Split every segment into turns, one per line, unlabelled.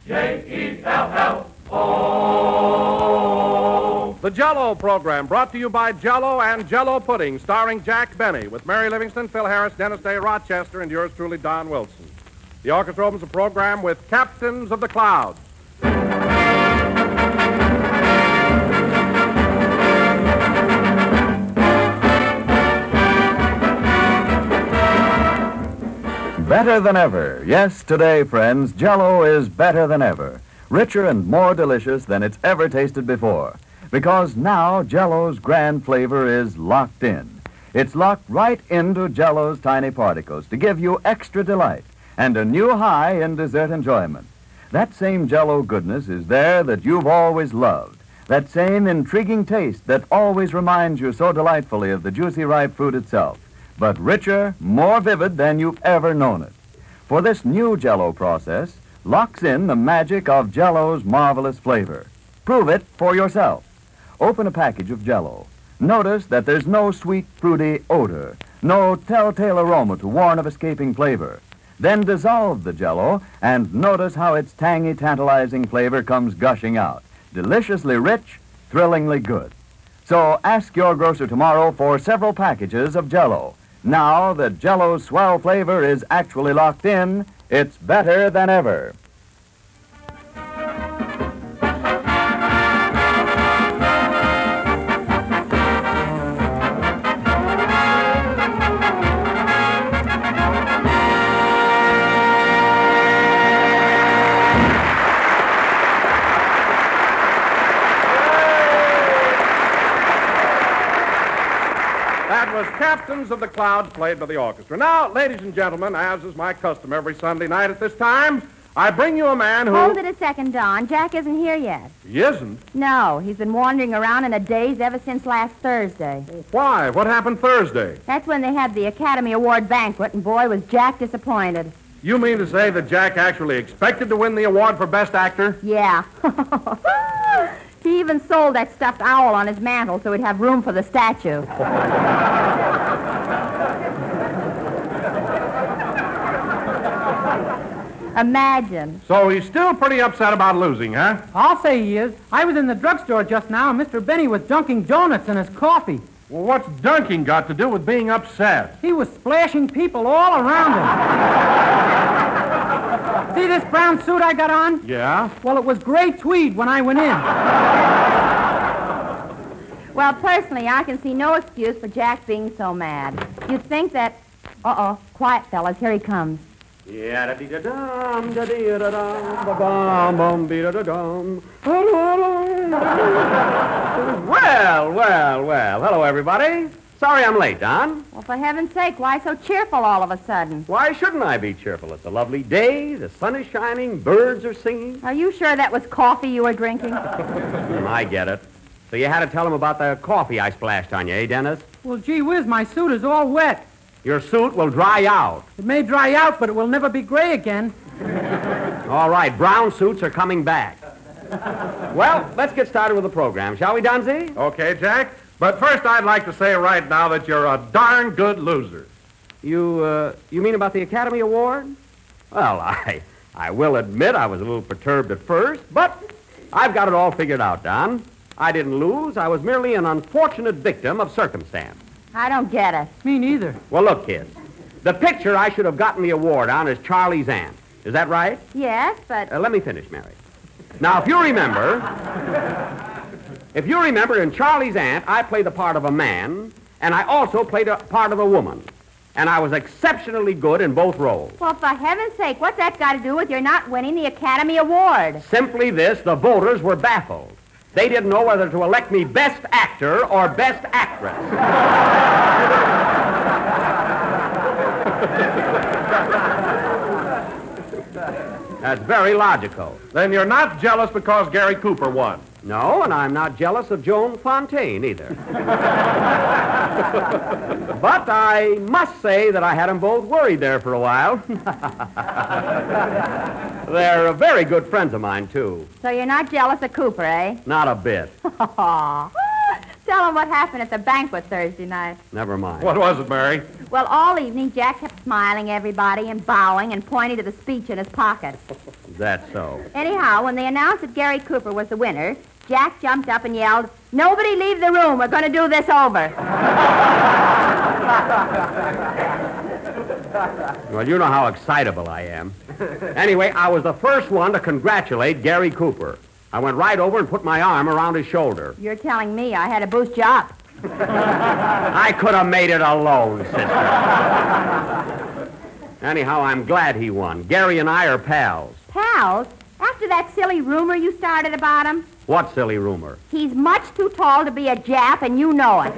J-E-L-L-O.
The Jell-O program brought to you by Jell-O and Jell-O Pudding, starring Jack Benny, with Mary Livingston, Phil Harris, Dennis Day, Rochester, and yours truly, Don Wilson. The orchestra opens the program with Captains of the Clouds.
Better than ever. Yes, today, friends, Jell-O is better than ever. Richer and more delicious than it's ever tasted before. Because now Jell-O's grand flavor is locked in. It's locked right into Jell-O's tiny particles to give you extra delight and a new high in dessert enjoyment. That same Jell-O goodness is there that you've always loved. That same intriguing taste that always reminds you so delightfully of the juicy ripe fruit itself. But richer, more vivid than you've ever known it. For this new Jell-O process locks in the magic of Jell-O's marvelous flavor. Prove it for yourself. Open a package of Jell-O. Notice that there's no sweet, fruity odor, no telltale aroma to warn of escaping flavor. Then dissolve the Jell-O and notice how its tangy, tantalizing flavor comes gushing out. Deliciously rich, thrillingly good. So ask your grocer tomorrow for several packages of Jell-O. Now that Jell-O's swell flavor is actually locked in, it's better than ever.
Captains of the Clouds, played by the orchestra. Now, ladies and gentlemen, as is my custom every Sunday night at this time, I bring you a man who...
Hold it a second, Don. Jack isn't here yet.
He isn't?
No, he's been wandering around in a daze ever since last Thursday.
Why? What happened Thursday?
That's when they had the Academy Award banquet, and boy, was Jack disappointed.
You mean to say that Jack actually expected to win the award for Best Actor?
Yeah. He even sold that stuffed owl on his mantle so he'd have room for the statue. Imagine.
So he's still pretty upset about losing, huh?
I'll say he is. I was in the drugstore just now, and Mr. Benny was dunking donuts in his coffee.
Well, what's dunking got to do with being upset?
He was splashing people all around him. See this brown suit I got on?
Yeah?
Well, it was gray tweed when I went in.
Well, personally, I can see no excuse for Jack being so mad. You'd think that... Uh-oh. Quiet, fellas. Here he comes.
Yeah-da-dee-da-dum, da-dee-da-dum, ba-bum-bum-bee-da-da-dum. Well. Hello, everybody. Sorry I'm late, Don.
Well, for heaven's sake, why so cheerful all of a sudden?
Why shouldn't I be cheerful? It's a lovely day, the sun is shining, birds are singing.
Are you sure that was coffee you were drinking?
I get it. So you had to tell him about the coffee I splashed on you, eh, Dennis?
Well, gee whiz, my suit is all wet.
Your suit will dry out.
It may dry out, but it will never be gray again.
All right, brown suits are coming back. Well, let's get started with the program, shall we, Donzie?
Okay, Jack. But first, I'd like to say right now that you're a darn good loser.
You mean about the Academy Award? Well, I will admit I was a little perturbed at first, but I've got it all figured out, Don. I didn't lose. I was merely an unfortunate victim of circumstance.
I don't get it.
Me neither.
Well, look, kids. The picture I should have gotten the award on is Charlie's aunt. Is that right?
Yes, but...
Let me finish, Mary. Now, if you remember, in Charlie's aunt, I played the part of a man, and I also played a part of a woman. And I was exceptionally good in both roles.
Well, for heaven's sake, what's that got to do with your not winning the Academy Award?
Simply this, the voters were baffled. They didn't know whether to elect me Best Actor or Best Actress. That's very logical.
Then you're not jealous because Gary Cooper won.
No, and I'm not jealous of Joan Fontaine either. But I must say that I had them both worried there for a while. They're very good friends of mine, too.
So you're not jealous of Cooper, eh?
Not a bit.
Tell him what happened at the banquet Thursday night.
Never mind.
What was it, Mary?
Well, all evening, Jack kept smiling at everybody and bowing and pointing to the speech in his pocket.
Is that so?
Anyhow, when they announced that Gary Cooper was the winner, Jack jumped up and yelled, "Nobody leave the room. We're going to do this over."
Well, you know how excitable I am. Anyway, I was the first one to congratulate Gary Cooper. I went right over and put my arm around his shoulder.
You're telling me I had to boost you up.
I could have made it alone, sister. Anyhow, I'm glad he won. Gary and I are pals.
Pals, after that silly rumor you started about him,
What silly rumor?
he's much too tall to be a Jap, and you know it.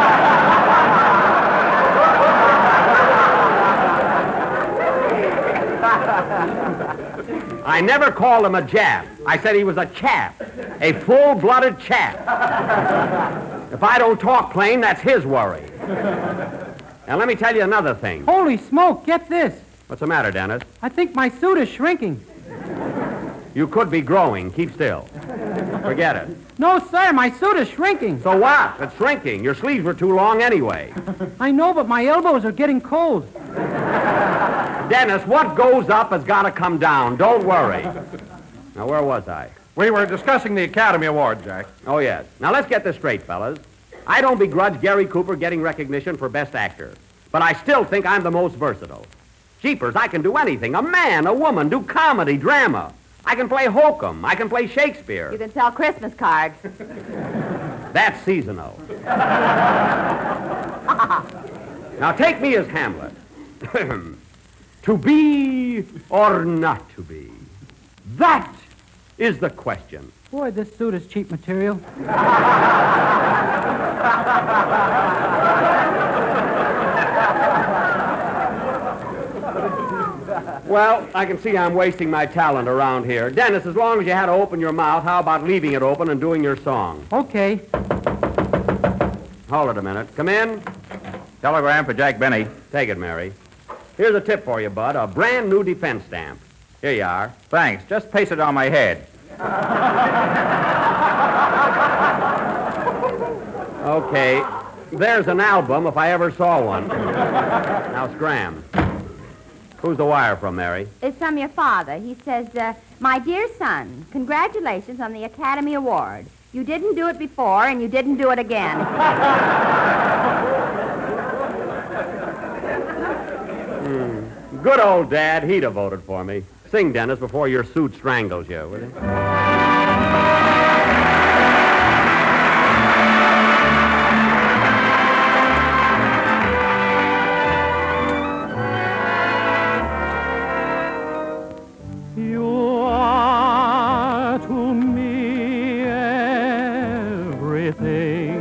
I never called him a Jap. I said he was a chap. A full-blooded chap. If I don't talk plain, that's his worry. Now, let me tell you another thing.
Holy smoke, get this.
What's the matter, Dennis?
I think my suit is shrinking.
You could be growing. Keep still. Forget it.
No, sir, my suit is shrinking.
So what? It's shrinking. Your sleeves were too long anyway.
I know, but my elbows are getting cold.
Dennis, what goes up has got to come down. Don't worry. Now, where was I?
We were discussing the Academy Award, Jack.
Oh, yes. Now, let's get this straight, fellas. I don't begrudge Gary Cooper getting recognition for Best Actor, but I still think I'm the most versatile. Jeepers, I can do anything. A man, a woman, do comedy, drama. I can play hokum. I can play Shakespeare.
You can sell Christmas cards.
That's seasonal. Now, take me as Hamlet. To be or not to be? That is the question.
Boy, this suit is cheap material.
Well, I can see I'm wasting my talent around here. Dennis, as long as you had to open your mouth, how about leaving it open and doing your song?
Okay.
Hold it a minute. Come in.
Telegram for Jack Benny.
Take it, Mary. Here's a tip for you, Bud. A brand new defense stamp. Here you are.
Thanks. Just paste it on my head.
Okay. There's an album if I ever saw one. Now, scram. Who's the wire from, Mary?
It's from your father. He says, "My dear son, congratulations on the Academy Award. You didn't do it before, and you didn't do it again."
Good old Dad. He'd have voted for me. Sing, Dennis, before your suit strangles you, will you?
You are to me everything.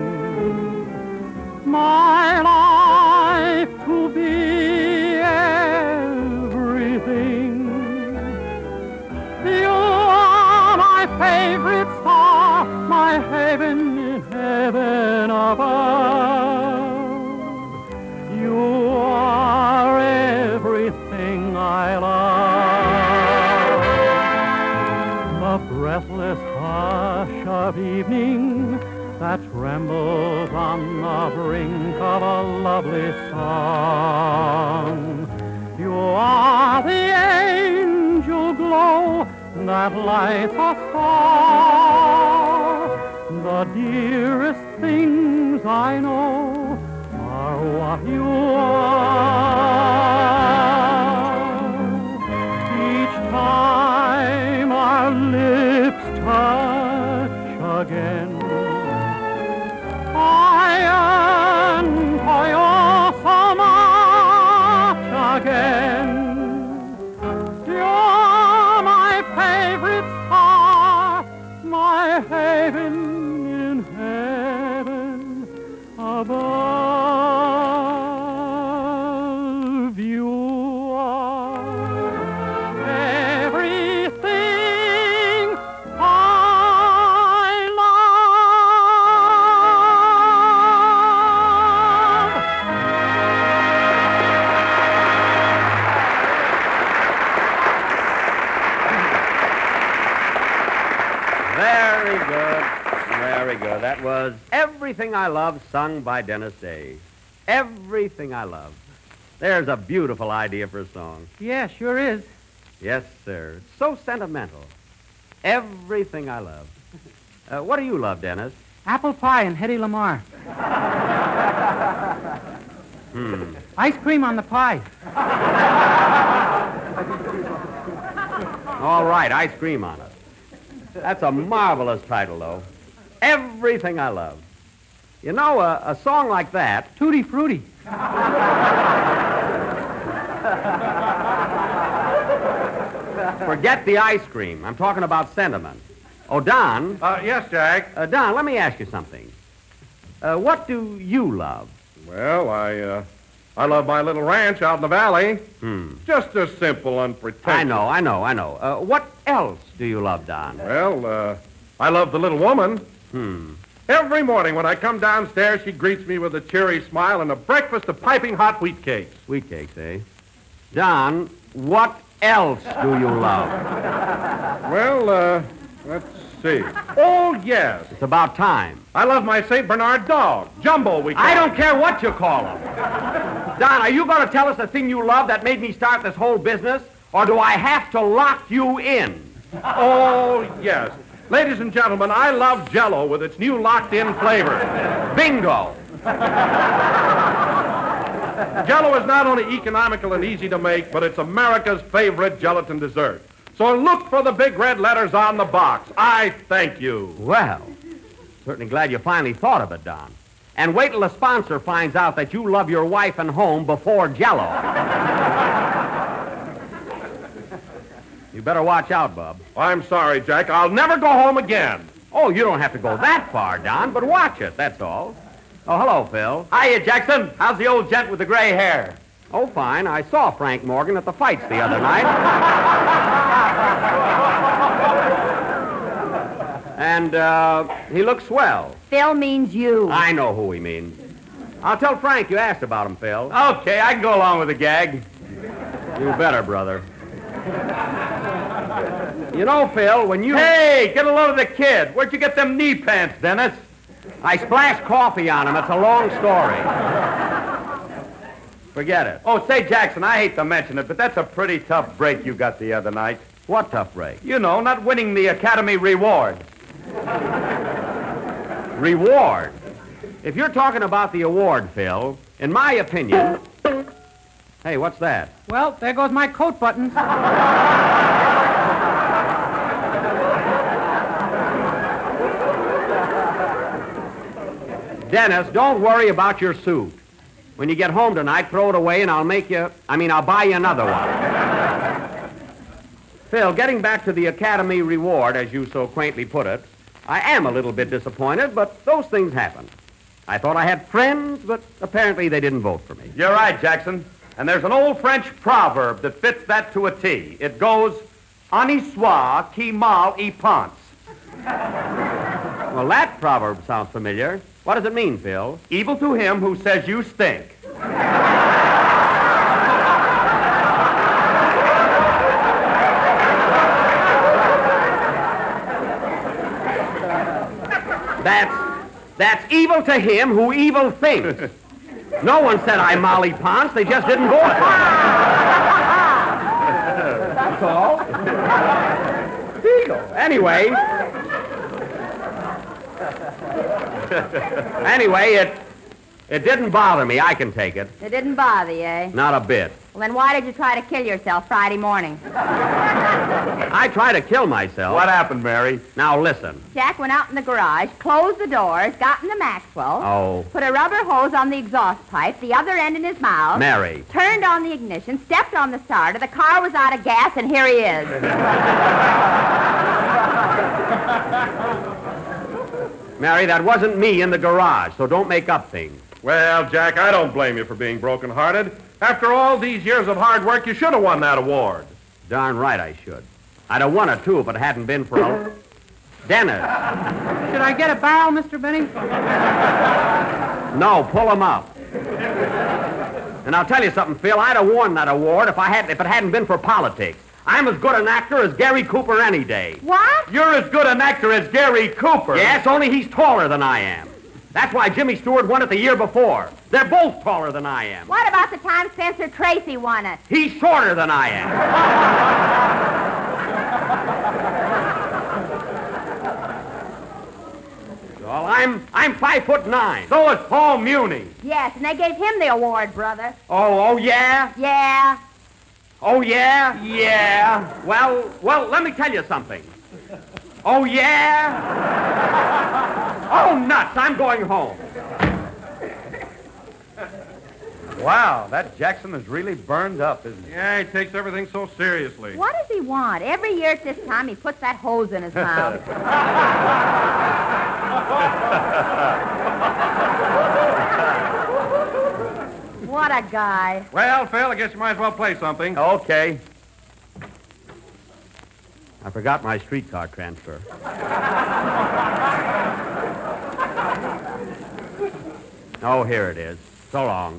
My life to be everything. You are my favorite star, my haven in heaven above. You are everything I love. The breathless hush of evening that trembles on the brink of a lovely song. You are the angel glow that lights a star. The dearest things I know are what you are. Each time our lips touch again, I yearn for you so much again. You're my favorite star, my haven in heaven above. You are everything I love.
Very good. Very good. That was Everything I Love, sung by Dennis Day. Everything I Love. There's a beautiful idea for a song.
Yeah, sure is.
Yes, sir. It's so sentimental. Everything I love. What do you love, Dennis?
Apple pie and Hedy Lamar. Ice cream on the pie.
All right, ice cream on it. That's a marvelous title, though. Everything I love. You know, a song like that...
Tutti Frutti.
Forget the ice cream. I'm talking about sentiment. Oh, Don.
Yes, Jack.
Don, let me ask you something. What do you love?
Well, I love my little ranch out in the valley. Just a simple, unpretentious.
I know. What else do you love, Don?
Well, I love the little woman. Every morning when I come downstairs, she greets me with a cheery smile and a breakfast of piping hot wheat cakes.
Wheat cakes, eh? Don, what else do you love?
Well, let's see. Oh, yes.
It's about time.
I love my St. Bernard dog. Jumbo, we call
I
him.
don't care what you call him. Don, are you going to tell us the thing you love that made me start this whole business? Or do I have to lock you in?
Oh, yes. Ladies and gentlemen, I love Jell-O with its new locked-in flavor.
Bingo.
Jell-O is not only economical and easy to make, but it's America's favorite gelatin dessert. So look for the big red letters on the box. I thank you.
Well, certainly glad you finally thought of it, Don. And wait till the sponsor finds out that you love your wife and home before Jell-O. You better watch out, Bub.
I'm sorry, Jack. I'll never go home again.
Oh, you don't have to go that far, Don, but watch it, that's all. Oh, hello, Phil.
Hiya, Jackson. How's the old gent with the gray hair?
Oh, fine. I saw Frank Morgan at the fights the other night. And, he looks swell.
Phil means you.
I know who he means. I'll tell Frank you asked about him, Phil.
Okay, I can go along with the gag.
You better, brother. You know, Phil, when you...
Hey, get a load of the kid. Where'd you get them knee pants, Dennis?
I splashed coffee on him. It's a long story. Forget it.
Oh, say, Jackson, I hate to mention it, but that's a pretty tough break you got the other night.
What tough break?
You know, not winning the Academy Reward.
Reward? If you're talking about the award, Phil, in my opinion... Hey, what's that?
Well, there goes my coat buttons.
Dennis, don't worry about your suit. When you get home tonight, throw it away and I'll buy you another one. Phil, getting back to the Academy Reward, as you so quaintly put it, I am a little bit disappointed, but those things happen. I thought I had friends, but apparently they didn't vote for me.
You're right, Jackson. And there's an old French proverb that fits that to a T. It goes, "En y soit qui mal y pense."
Well, that proverb sounds familiar. What does it mean, Phil?
Evil to him who says you stink.
That's evil to him who evil thinks. No one said I Molly Ponce. They just didn't vote for me. That's all. Anyway, it didn't bother me. I can take it.
It didn't bother you, eh?
Not a bit.
Well, then why did you try to kill yourself Friday morning?
I tried to kill myself.
What happened, Mary?
Now, listen.
Jack went out in the garage, closed the doors, got in the Maxwell, put a rubber hose on the exhaust pipe, the other end in his mouth,
Mary.
turned on the ignition, stepped on the starter, the car was out of gas, and here he is.
Mary, that wasn't me in the garage, so don't make up things.
Well, Jack, I don't blame you for being broken-hearted. After all these years of hard work, you should have won that award.
Darn right I should. I'd have won it, too, if it hadn't been for a... Dennis.
Should I get a barrel, Mr. Benny?
No, pull him up. And I'll tell you something, Phil. I'd have won that award if it hadn't been for politics. I'm as good an actor as Gary Cooper any day.
What?
You're as good an actor as Gary Cooper.
Yes, only he's taller than I am. That's why Jimmy Stewart won it the year before. They're both taller than I am.
What about the time Spencer Tracy won it?
He's shorter than I am. Well, I'm 5'9".
So is Paul Muni.
Yes, and they gave him the award, brother.
Oh, yeah?
Yeah.
Oh, yeah? Yeah. Well, let me tell you something. Oh, yeah? Oh, nuts, I'm going home.
Wow, that Jackson is really burned up, isn't he?
Yeah, he takes everything so seriously.
What does he want? Every year at this time, he puts that hose in his mouth. What a guy.
Well, Phil, I guess you might as well play something.
Okay.
I forgot my streetcar transfer. Oh, here it is. So long.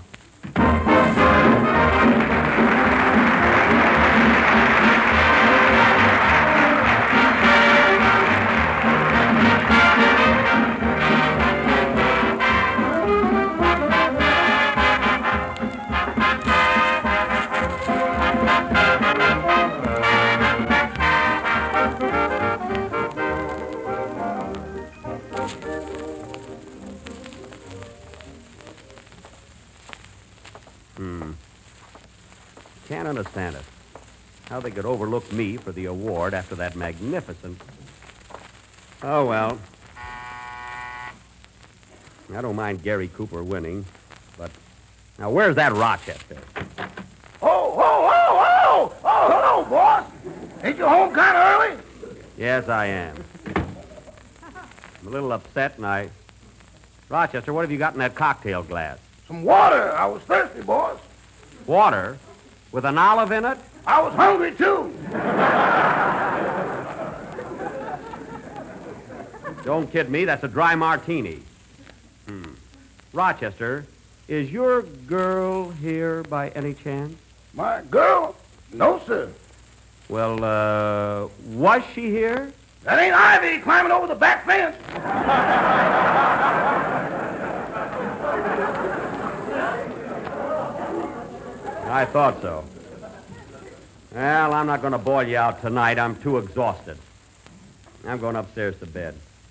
Can't understand it. How they could overlook me for the award after that magnificent... Oh, well. I don't mind Gary Cooper winning, but... Now, where's that Rochester?
Oh, hello, boss. Ain't you home kind of early?
Yes, I am. I'm a little upset, and I... Rochester, what have you got in that cocktail glass?
Some water. I was thirsty, boss.
Water? With an olive in it?
I was hungry, too.
Don't kid me, that's a dry martini. Rochester, is your girl here by any chance?
My girl? No, sir.
Well, was she here?
That ain't Ivy climbing over the back fence.
I thought so. Well, I'm not going to boil you out tonight. I'm too exhausted. I'm going upstairs to bed.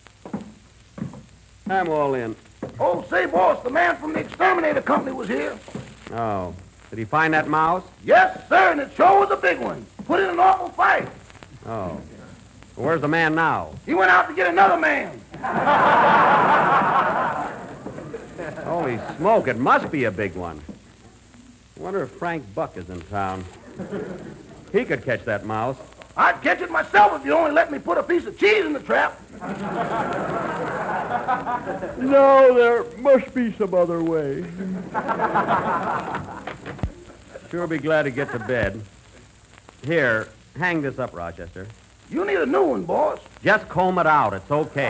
I'm all in.
Oh, say, boss, the man from the exterminator company was here.
Oh. Did he find that mouse?
Yes, sir, and it sure was a big one. Put in an awful fight.
Oh. Well, where's the man now?
He went out to get another man.
Holy smoke, it must be a big one. I wonder if Frank Buck is in town. He could catch that mouse.
I'd catch it myself if you only let me put a piece of cheese in the trap.
No, there must be some other way. Sure be glad to get to bed. Here, hang this up, Rochester.
You need a new one, boss.
Just comb it out. It's okay.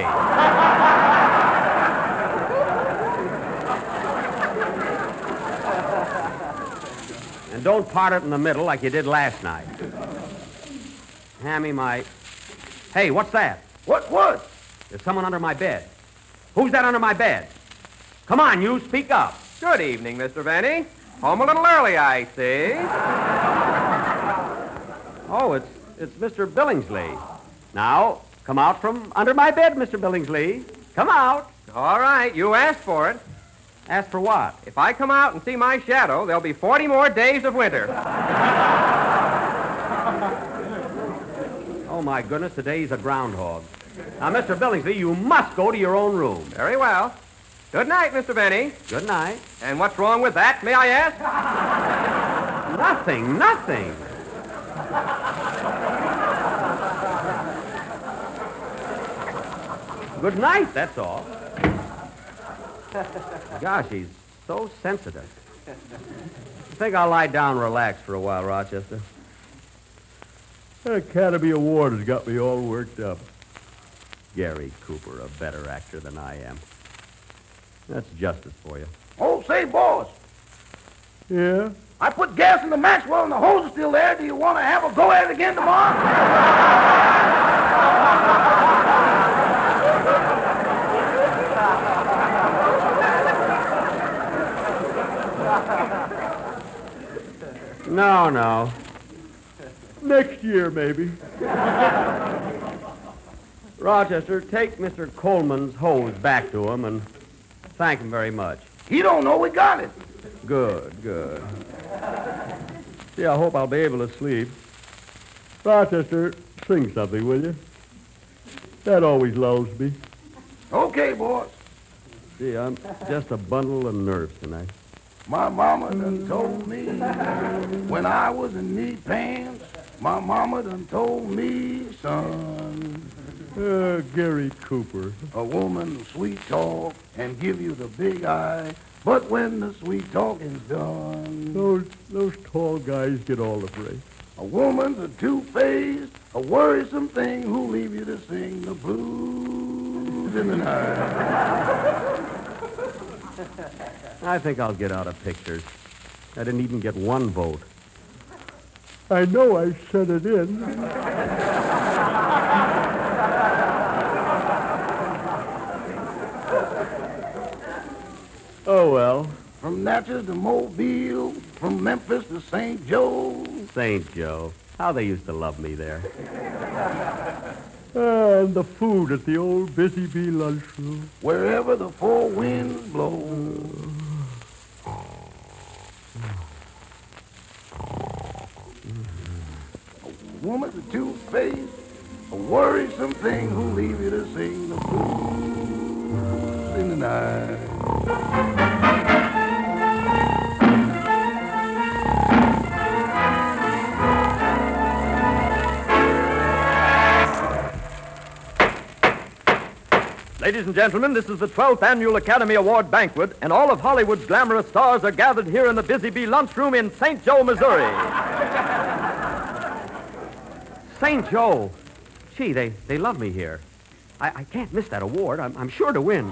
And don't part it in the middle like you did last night. Hand me my... Hey, what's that?
What?
There's someone under my bed. Who's that under my bed? Come on, you, speak up.
Good evening, Mr. Benny. Home a little early, I see.
Oh, it's Mr. Billingsley. Now, come out from under my bed, Mr. Billingsley. Come out.
All right, you asked for it.
Ask for what?
If I come out and see my shadow, there'll be 40 more days of winter.
Oh, my goodness, today's a groundhog. Now, Mr. Billingsley, you must go to your own room.
Very well. Good night, Mr. Benny.
Good night.
And what's wrong with that, may I ask?
Nothing. Good night, that's all. Gosh, he's so sensitive. I think I'll lie down and relax for a while, Rochester. That Academy Award has got me all worked up. Gary Cooper, a better actor than I am. That's justice for you.
Oh, say, boss.
Yeah?
I put gas in the Maxwell and the hose is still there. Do you want to have a go at it again tomorrow?
Now. Next year, maybe. Rochester, take Mr. Coleman's hose back to him and thank him very much.
He don't know we got it.
Good. See, I hope I'll be able to sleep. Rochester, sing something, will you? That always lulls me.
Okay, boss.
See, I'm just a bundle of nerves tonight.
My mama done told me when I was in knee pants. My mama done told me, son.
Gary Cooper.
A woman sweet talk and give you the big eye, but when the sweet talking's done,
Those tall guys get all the praise.
a woman's a two-faced, a worrisome thing who'll leave you to sing the blues in the night.
I think I'll get out of pictures. I didn't even get one vote. I know I sent it in. Oh, well.
From Natchez to Mobile, from Memphis to St. Joe.
St. Joe. How they used to love me there. And the food at the old Busy Bee lunchroom.
Wherever the four winds blow. A woman's a two-faced, a worrisome thing who'll leave you to sing the blues in the night.
Ladies and gentlemen, this is the 12th Annual Academy Award Banquet, and all of Hollywood's glamorous stars are gathered here in the Busy Bee Lunchroom in St. Joe, Missouri.
St. Joe. Gee, they love me here. I can't miss that award. I'm sure to win.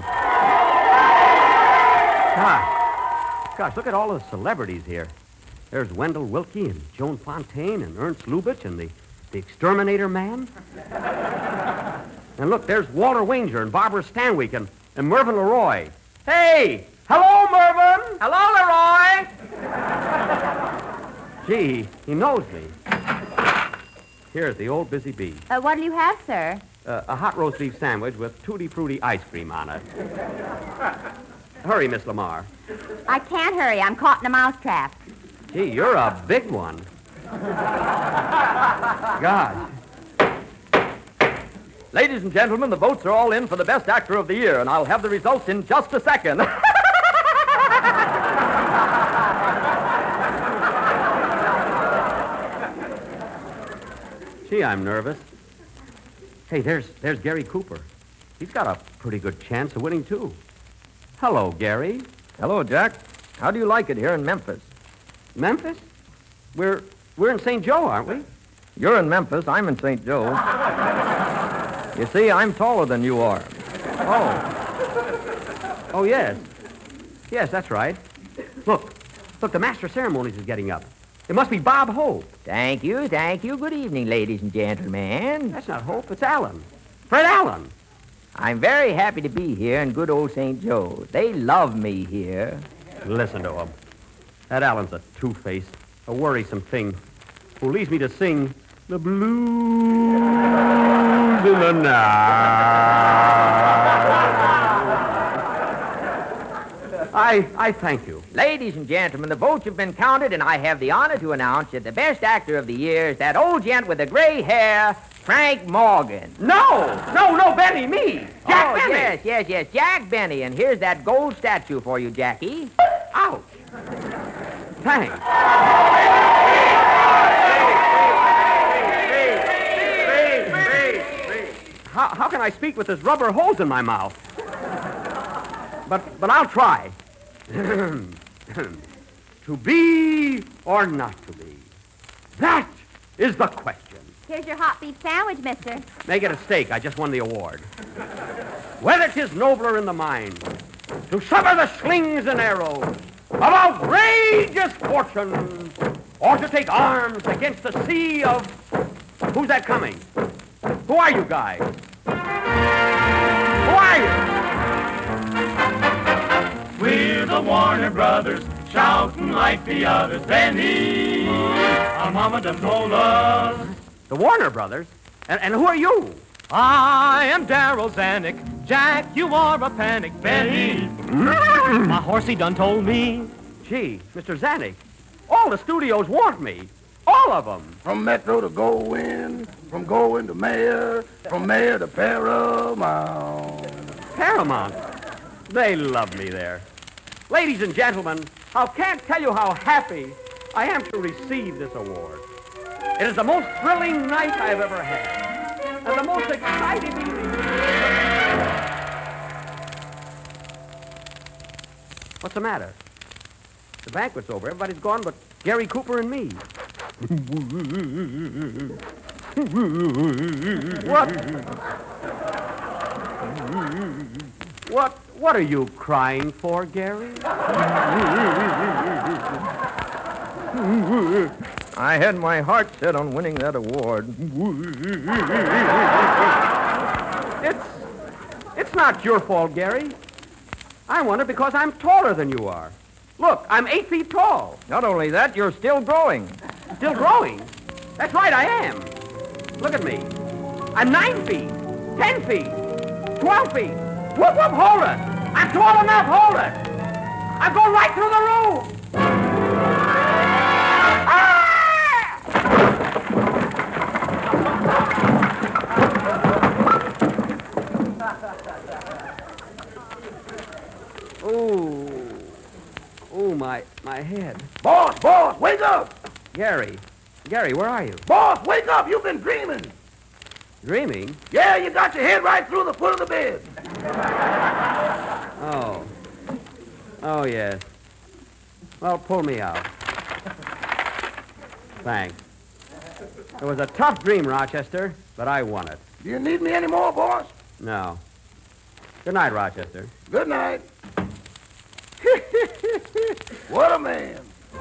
Gosh, look at all the celebrities here. There's Wendell Willkie and Joan Fontaine and Ernst Lubitsch and the Exterminator Man. And look, there's Walter Wanger and Barbara Stanwyck and Mervyn LeRoy. Hey! Hello, Mervyn!
Hello, Leroy.
Gee, he knows me. Here's the old Busy Bee.
What'll you have, sir?
A hot roast beef sandwich with Tutti Frutti ice cream on it. Hurry, Miss Lamar.
I can't hurry. I'm caught in a mousetrap.
Gee, you're a big one. God.
Ladies and gentlemen, the votes are all in for the Best Actor of the Year, and I'll have the results in just a second.
Gee, I'm nervous. Hey, there's Gary Cooper. He's got a pretty good chance of winning, too. Hello, Gary.
Hello, Jack. How do you like it here in Memphis?
Memphis? We're in St. Joe, aren't we?
You're in Memphis. I'm in St. Joe. You see, I'm taller than you are.
Oh, yes. Yes, that's right. Look, the Master of Ceremonies is getting up. It must be Bob Hope.
Thank you. Good evening, ladies and gentlemen.
That's not Hope, it's Allen. Fred Allen.
I'm very happy to be here in good old St. Joe's. They love me here.
Listen to him. That Allen's a two-faced, a worrisome thing who leaves me to sing the blues in the night. I thank you.
Ladies and gentlemen, the votes have been counted, and I have the honor to announce that the Best Actor of the Year is that old gent with the gray hair, Frank Morgan.
No, Benny, me. Jack Benny.
Yes, Jack Benny. And here's that gold statue for you, Jackie.
Ouch. Thanks. How can I speak with this rubber hose in my mouth? But I'll try. To be or not to be? That is the question.
Here's your hot beef sandwich, mister.
Make it a steak. I just won the award. Whether 'tis nobler in the mind to suffer the slings and arrows of outrageous fortune, or to take arms against the sea of... Who's that coming? Who are you guys? Who are you?
We're the Warner Brothers, shouting like the others. Benny, our mama done told us.
The Warner Brothers? And who are you?
I am Daryl Zanuck. Jack, you are a panic. Benny, my horsey done told me.
Gee, Mr. Zanuck, all the studios want me. All of them.
From Metro to Goldwyn, from Goldwyn to Mayor, from Mayor to Paramount.
Paramount? They love me there. Ladies and gentlemen, I can't tell you how happy I am to receive this award. It is the most thrilling night I've ever had, and the most exciting evening. What's the matter? The banquet's over. Everybody's gone but Gary Cooper and me. What are you crying for, Gary?
I had my heart set on winning that award.
It's not your fault, Gary. I won it because I'm taller than you are. Look, I'm 8 feet tall.
Not only that, you're still growing.
Still growing? That's right, I am. Look at me. I'm 9 feet, 10 feet, 12 feet. Whoop, whoop, hold it. I'm tall enough, hold it. I'm going right through the roof. My head.
Boss, wake up!
Gary, where are you?
Boss, wake up! You've been dreaming.
Dreaming?
Yeah, you got your head right through the foot of the bed.
Oh, yes. Well, pull me out. Thanks. It was a tough dream, Rochester, but I won it.
Do you need me anymore, boss?
No. Good night, Rochester.
Good night. What a man.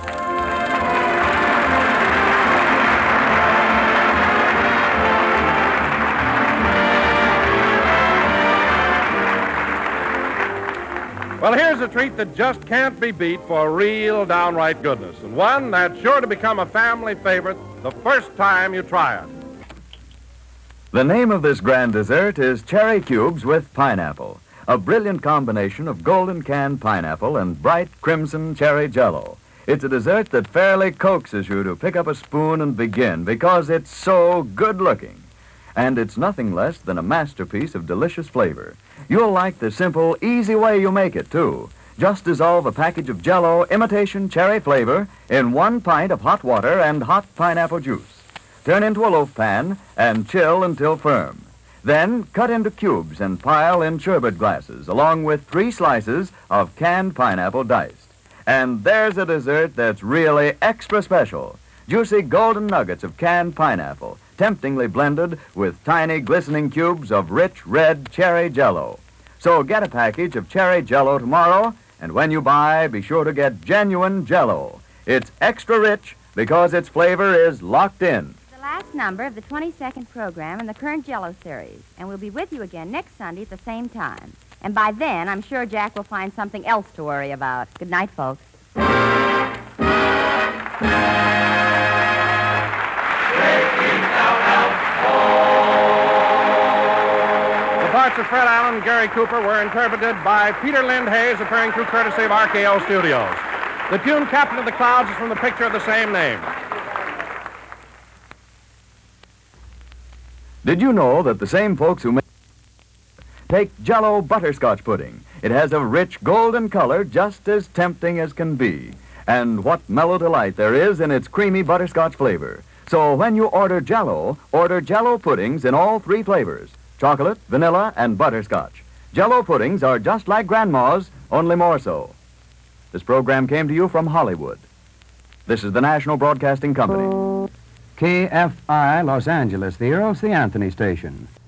Well, here's a treat that just can't be beat for real downright goodness, and one that's sure to become a family favorite the first time you try it.
The name of this grand dessert is Cherry Cubes with pineapple, a brilliant combination of golden canned pineapple and bright crimson cherry jello. It's a dessert that fairly coaxes you to pick up a spoon and begin because it's so good-looking. And it's nothing less than a masterpiece of delicious flavor. You'll like the simple, easy way you make it, too. Just dissolve a package of Jell-O imitation cherry flavor in 1 pint of hot water and hot pineapple juice. Turn into a loaf pan and chill until firm. Then cut into cubes and pile in sherbet glasses, along with 3 slices of canned pineapple diced. And there's a dessert that's really extra special. Juicy golden nuggets of canned pineapple, temptingly blended with tiny glistening cubes of rich red cherry Jell-O. So get a package of cherry Jell-O tomorrow, and when you buy, be sure to get genuine Jell-O. It's extra rich because its flavor is locked in.
The last number of the 22nd program in the current Jell-O series, and we'll be with you again next Sunday at the same time. And by then, I'm sure Jack will find something else to worry about. Good night, folks.
The parts of Fred Allen and Gary Cooper were interpreted by Peter Lind Hayes, appearing through courtesy of RKO Studios. The tune Captain of the Clouds is from the picture of the same name.
Did you know that the same folks who take Jell-O butterscotch pudding? It has a rich golden color just as tempting as can be. And what mellow delight there is in its creamy butterscotch flavor. So when you order Jell-O, order Jell-O puddings in all 3 flavors: chocolate, vanilla, and butterscotch. Jell-O puddings are just like Grandma's, only more so. This program came to you from Hollywood. This is the National Broadcasting Company.
KFI Los Angeles, the Earl C. Anthony Station.